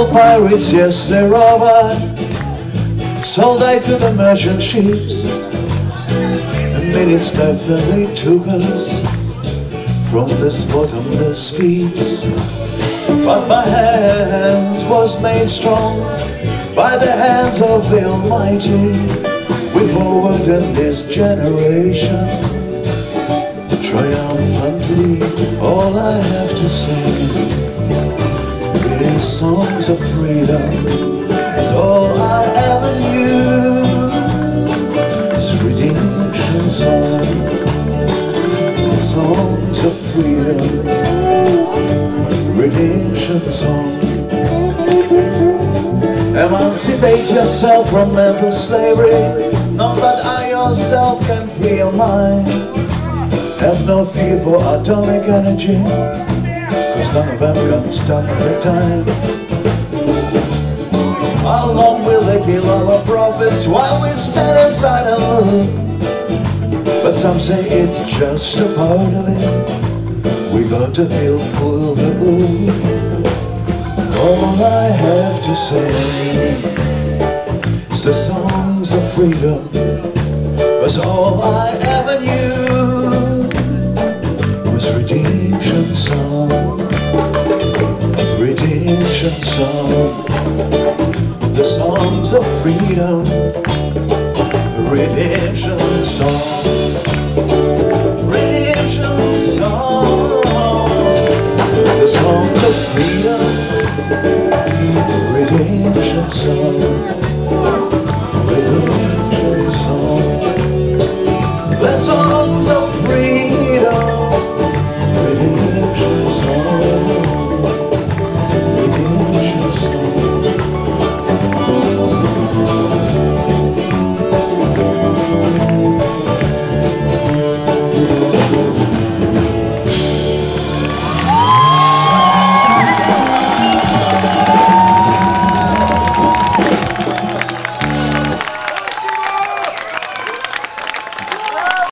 pirates, yes, they robbed us, sold I to the merchant ships, and minutes left and they took us from this bottomless peace. But my hands was made strong by the hands of the Almighty. We've overturned this generation triumphantly. All I have to say is songs of freedom is all I ever knew. It's redemption song, songs of freedom, redemption song. Emancipate yourself from mental slavery. Know that I yourself can free your mind. Have no fear for atomic energy, cause none of them can stop the time. How long will they kill our prophets while we stand aside and look? But some say it's just a part of it. We got to feel full of the book. All I have to say is the songs of freedom was all I ever knew. Was redemption song, redemption song. The songs of freedom, redemption song, redemption song. The songs of freedom, redemption song, redemption song. The songs of freedom, redemption song, redemption song.